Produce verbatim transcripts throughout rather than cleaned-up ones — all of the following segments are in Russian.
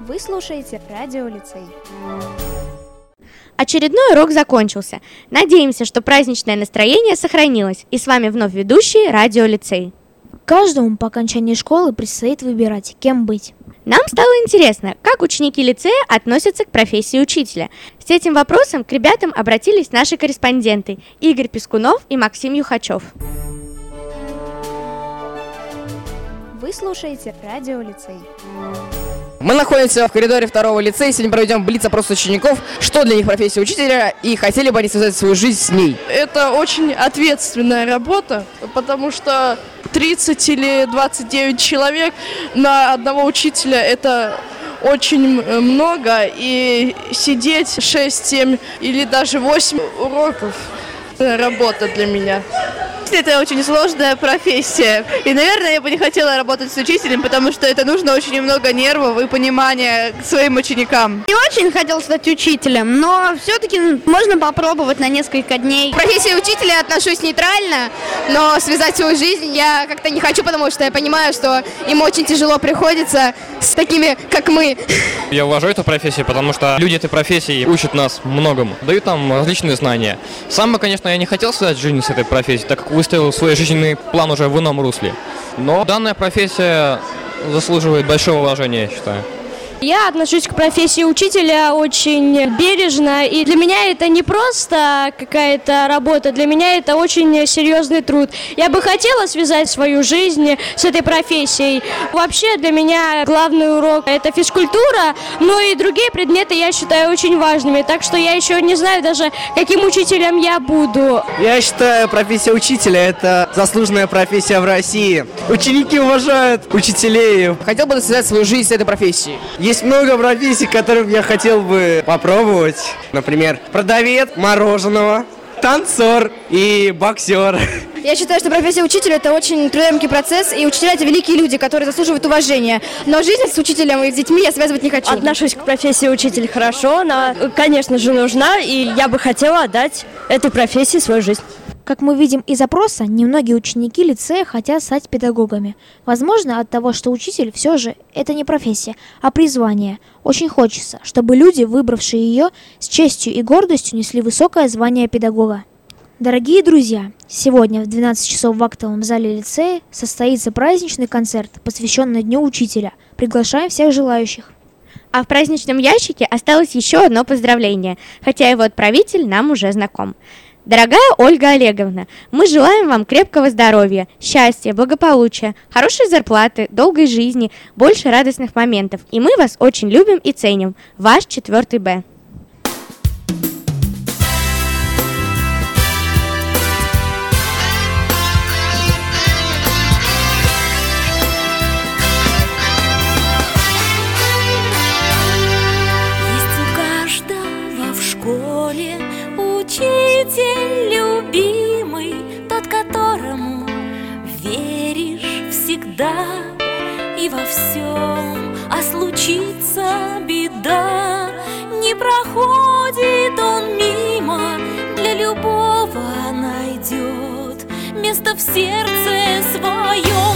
Вы слушаете Радио Лицей. Очередной урок закончился. Надеемся, что праздничное настроение сохранилось. И с вами вновь ведущий Радио Лицей. Каждому по окончании школы предстоит выбирать, кем быть. Нам стало интересно, как ученики лицея относятся к профессии учителя. С этим вопросом к ребятам обратились наши корреспонденты Игорь Пискунов и Максим Юхачев. Вы слушаете Радио Лицей. Мы находимся в коридоре второго лицея. Сегодня проведем блиц-опрос учеников, что для них профессия учителя и хотели бы они связать свою жизнь с ней. Это очень ответственная работа, потому что тридцать или двадцать девять человек на одного учителя – это очень много, и сидеть шесть-семь или даже восемь уроков – работа для меня. Это очень сложная профессия. И, наверное, я бы не хотела работать с учителем, потому что это нужно очень много нервов и понимания к своим ученикам. Не очень хотел стать учителем, но все-таки можно попробовать на несколько дней. К профессии учителя отношусь нейтрально, но связать свою жизнь я как-то не хочу, потому что я понимаю, что им очень тяжело приходится с такими, как мы. Я уважаю эту профессию, потому что люди этой профессии учат нас многому, дают нам различные знания. Сам бы, конечно, я не хотел связать жизнь с этой профессией, так как выставил свой жизненный план уже в ином русле. Но данная профессия заслуживает большого уважения, я считаю. Я отношусь к профессии учителя очень бережно, и для меня это не просто какая-то работа, для меня это очень серьезный труд. Я бы хотела связать свою жизнь с этой профессией. Вообще для меня главный урок – это физкультура, но и другие предметы я считаю очень важными, так что я еще не знаю даже, каким учителем я буду. Я считаю, профессия учителя – это заслуженная профессия в России. Ученики уважают учителей. Хотел бы связать свою жизнь с этой профессией? Есть много профессий, которым я хотел бы попробовать. Например, продавец мороженого, танцор и боксер. Я считаю, что профессия учителя – это очень трудоемкий процесс, и учителя – это великие люди, которые заслуживают уважения. Но жизнь с учителем и с детьми я связывать не хочу. Отношусь к профессии учитель хорошо, она, конечно же, нужна, и я бы хотела отдать этой профессии свою жизнь. Как мы видим из опроса, немногие ученики лицея хотят стать педагогами. Возможно, от того, что учитель все же это не профессия, а призвание. Очень хочется, чтобы люди, выбравшие ее, с честью и гордостью несли высокое звание педагога. Дорогие друзья, сегодня в двенадцать часов в актовом зале лицея состоится праздничный концерт, посвященный Дню учителя. Приглашаем всех желающих. А в праздничном ящике осталось еще одно поздравление, хотя его отправитель нам уже знаком. Дорогая Ольга Олеговна, мы желаем вам крепкого здоровья, счастья, благополучия, хорошей зарплаты, долгой жизни, больше радостных моментов. И мы вас очень любим и ценим. Ваш четвертый Б. Учитель любимый, тот, которому веришь всегда и во всем, а случится беда, не проходит он мимо, для любого найдет место в сердце своем.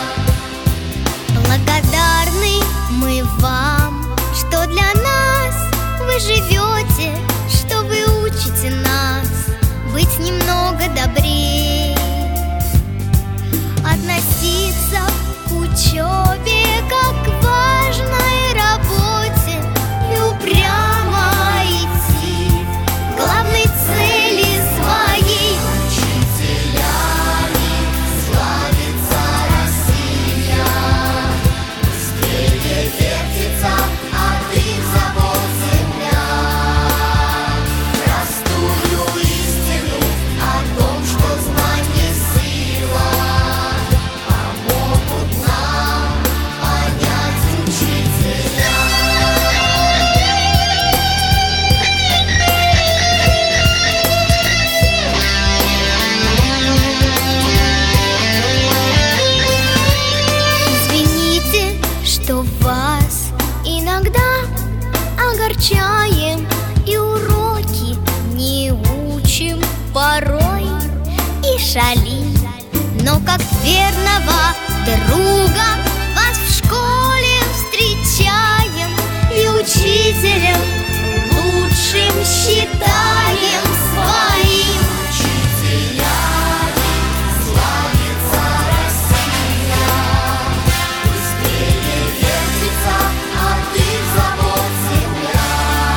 Благодарны мы вам, что для нас порой и шалим, но как верного друга вас в школе встречаем и учителем лучшим считаем своим. Учителями славится Россия, быстрее вертится от их забот земля.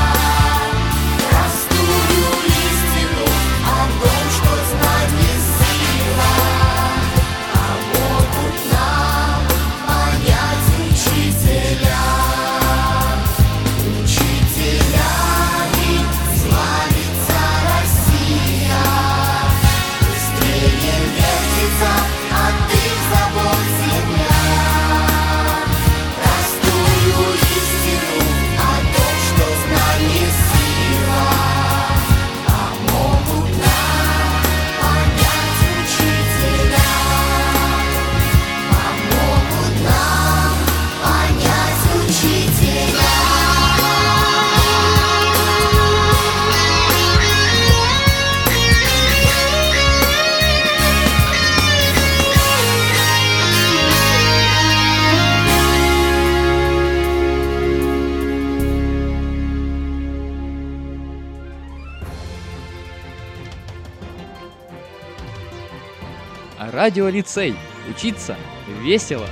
Простую истину о том, что знание сила, помогут нам понять учителя. Учителями славится Россия, быстрее вертится от их забот земля. Простую истину о том, что знание сила, помогут нам понять учителя. Помогут нам понять учителя. Радио Лицей. Учиться весело.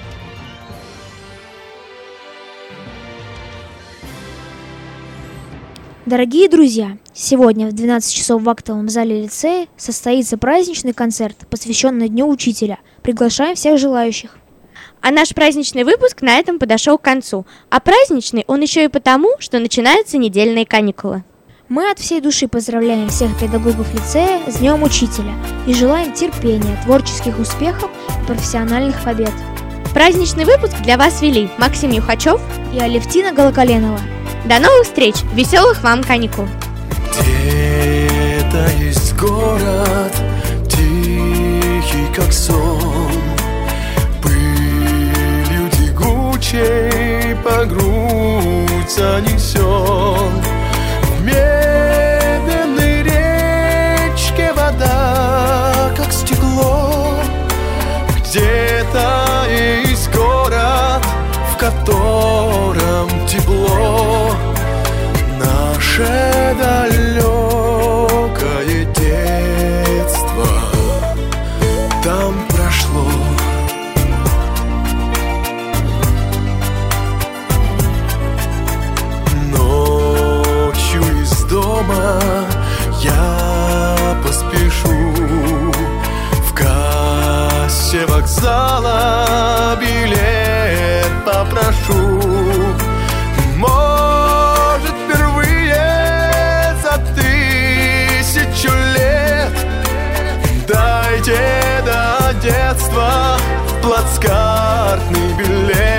Дорогие друзья, сегодня в двенадцать часов в актовом зале лицея состоится праздничный концерт, посвященный Дню Учителя. Приглашаем всех желающих. А наш праздничный выпуск на этом подошел к концу. А праздничный он еще и потому, что начинаются недельные каникулы. Мы от всей души поздравляем всех педагогов лицея с Днем Учителя и желаем терпения, творческих успехов и профессиональных побед. Праздничный выпуск для вас вели Максим Юхачев и Алевтина Голоколенова. До новых встреч! Веселых вам каникул! Где-то есть город, тихий как сон, пылью тягучей по грудь занесен. В медленной речке вода, как стекло. Где-то есть город, в котором тепло. Наше далекое детство там прошло. Ночью из дома я поспешу, в кассе вокзала билет попрошу. Может, впервые за тысячу лет дайте до детства плацкартный билет.